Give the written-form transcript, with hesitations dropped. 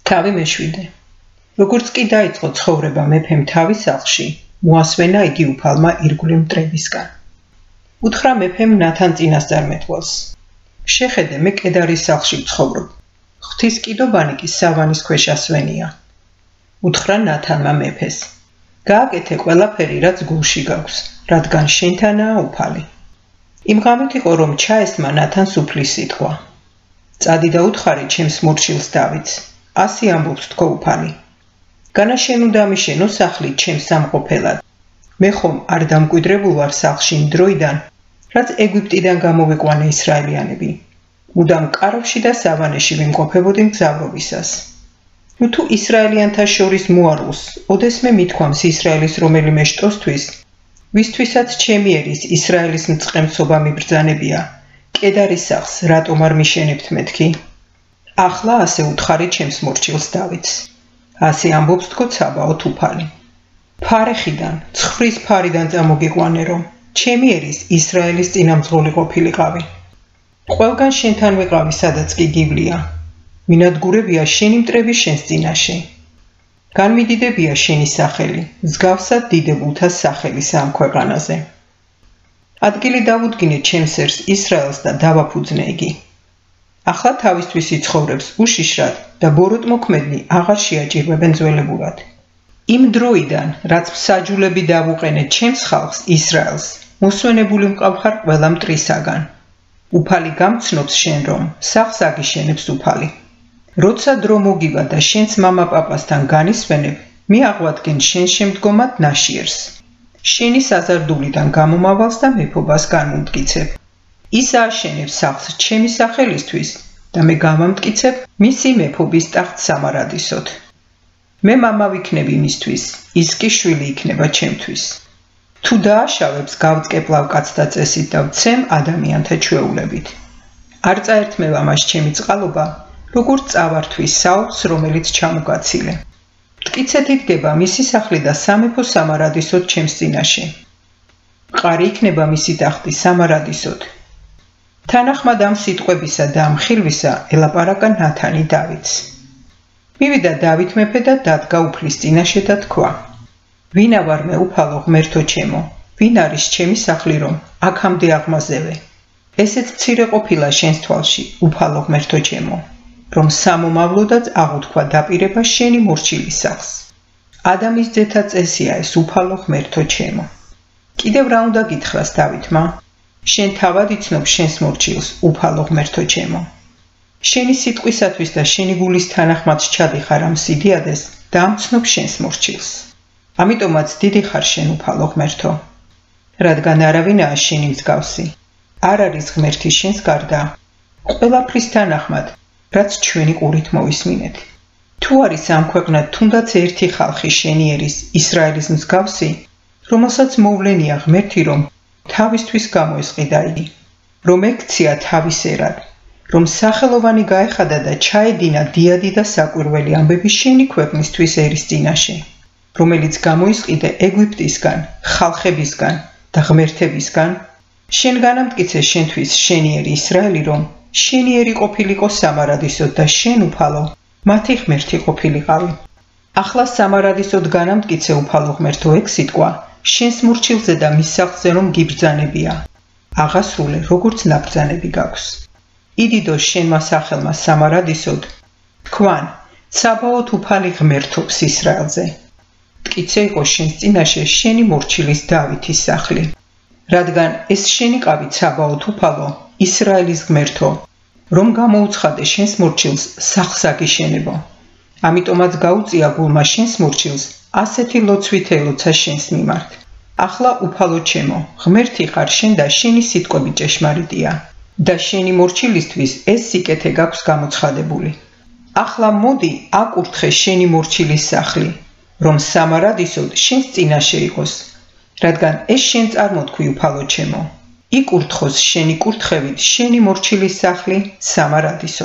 თავი მეშვიდე. როგორც კი დაიწყო ცხოვრება მეფემ თავის სახლში, მოასვენა იგი უფალმა ირგვლივ მტრებისგან. უთხრა მეფემ ნათან წინასწარმეტყველს: შეხედე, მე კედარის სახლში ვცხოვრობ. ღვთის კიდობანი კი სავანის ქვეშ ასვენია. უთხრა ნათანმა მეფეს: გააკეთე ყველაფერი, რაც გულში გაქვს, რადგან შენთანაა უფალი. იმ ღამით იყო, რომ ჩაესმა ნათანს უფლის სიტყვა. წადი და უთხარი ჩემს მორჩილს დავითს, ასი ამბობს თქო უფალი. განა შენ უნდა მიშენო სახლი ჩემს სამყოფელად. მე ხომ არ დამკვიდრებულ ვარ სახლში იმ დროიდან, რაც ეგვიპტიდან გამოვიყვანე ისრაელიანები. მუდამ კარებში და სავანეში ვიმყოფებოდი მგზავრობისას. ნუ თუ ისრაელიანთა შორის მოარულს, ოდესმე მithქვამს ისრაელის რომელიმე შტოსთვის, ვისთვისაც ჩემი ერის ისრაელის მწყემსობა მიბრძანებია, კედარის სახლს რატომ არ მიშენებთ მეთქი? ახლა ასე უთხარი ჩემს მორჩილს დავითს. ასე ამბობს თქო ცაბაოთ უფალი. ფარეხიდან, ცხვრის ფარიდან წამოგიყვანე, რომ ჩემი ერის ისრაელის წინამძღოლი ყოფილიყავი. ყველგან შენთან ვიყავი, სადაც კი გივლია. მინადგურებია შენი მტრები შენს წინაშე. განმიდიდებია შენი სახელი, მსგავსად დიდებულთა სახელის ამ ქვეყანაზე. ადგილი დავუდგინე ჩემს ერს ისრაელს და დავაფუძნე იგი. ახლა თავისთვის იცხოვრებს უშიშრად და ბოროტმოქმედნი აღარ შეაჭირვებენ ძველებურად. იმ დროიდან, რაც მსაჯულები დავუყენე ჩემს ხალხს ისრაელს, მოსვენებული მყავხარ ყველა მტრისაგან. უფალი გამცნობს შენ, რომ სახლს აგიშენებს უფალი. როცა დრო მოგივა და შენს მამა-პაპასთან განისვენებ, მიაღვადგენ შენ შემდგომად ნაშიერს. შენი საზარდულიდან გამომავალს და მეფობას განმომტკიცებ. ის ააშენებს სახლს ჩემი სახელისთვის და მე გამამტკიცებ მისი მეფობის ტახტს სამარადისოდ. მე მამა ვიქნები მისთვის, ის კი შვილი იქნება ჩემთვის. თუ დააშავებს, გავწკეპლავ კაცთა წესით და ვცემ ადამიანთა ჩვეულებით. არ წაერთმევა მას ჩემი წყალობა, როგორც წავართვის საოცს, რომელიც ჩამოგაცილე. მტკიცეთ იდგება მისი სახლი და სამეფო სამარადისოდ ჩემს წინაშე. მყარი იქნება მისი ტახტი სამარადისოდ. თანახმად ამ სიტყვებისა და ამ ხილვისა ელაპარაკა ნათანი დავითს. მივიდა დავით მეფე და დადგა უფლის წინაშე და თქვა: ვინა ვარ მე უფალო ღმერთო ჩემო, ვინ არის ჩემი სახლი, რომ აქამდე აღმაზევე? ესეც მცირე ყოფილა შენს თვალში, უფალო ღმერთო ჩემო, რომ სამომავლოდაც აღუთქვა დაპირება შენი მორჩილის სახლს. ადამის ძეთა წესია ეს, უფალო ღმერთო ჩემო. კიდევ რა უნდა გითხრას დავითმა? შენ თავად იცნობ შენს მორჩილს, უფალო ღმერთო ჩემო. შენი სიტყვისათვის და შენი გულის თანახმად ჩადიხარ ამ სიდიადეს და ამცნობ შენს მორჩილს. ამიტომაც დიდი ხარ შენ, უფალო ღმერთო. რადგან არავინაა შენი მსგავსი. არ არის ღმერთი შენს გარდა, ყველაფრის თანახმად, რაც ჩვენი ყურით მოვისმინეთ. თუ არის ამ ქვეყნად თუნდაც ერთი ხალხი შენი ერის ისრაელის მსგავსი, რომელსაც მოვლენია ღმერთი, რომ თავისთვის გამოესყიდა იგი, რომ ექცია თავის ერად, რომ სახელოვანი გაეხადა და ჩაედინა დიადი და საკვირველი ამბები შენი ქვეყნისთვის ერის წინაშე, რომელიც გამოისყიდე ეგვიპტისგან, ხალხებისგან და ღმერთებისგან. შენ განამტკიცე შენთვის შენი ერი ისრაელი, რომ შენი ერი ყოფილიყო სამარადისოდ და შენ უფალო მათი ღმერთი ყოფილიყავი. ახლა სამარადისოდ განამტკიცე უფალო ღმერთო ეგ სიტყვა შენს მორჩილზე და მის სახლზე რომ გიბრძანებია. აღასრულე, როგორც ნაბრძანები გაქვს. იდიდო შენმა სახელმა სამარადისოდ, თქვან, ცაბაოთ უფალი ღმერთობს ისრაელზე. მტკიცე იყო შენს წინაშე შენი მორჩილის დავითის სახლი. რადგან ეს შენიყავი ცაბაოთ უფალო, ისრაელის ღმერთო, რომ გამოუცხადე შენს მორჩილს სახლს აგიშენებო. ამიტომაც გაუწია გულმა შენს მორჩილს ასეთი ლოცვით ელოცა შენს მიმართ. ახლა უფალო ჩემო, ღმერთი ხარ შენ და შენი სიტყვები ჭეშმარიტია და შენი მორჩილისთვის ეს სიკეთე გაქვს გამოცხადებული. ახლა მოდი აკურთხე შენი მორჩილის სახლი, რომ სამარადისოდ შენს წინაშე იყოს, რადგან ეს შენ წარმოთქვი უფალო ჩემო. იკურთხოს შენი კურთხევით შენი მორჩილის სახლი სამარადისოდ.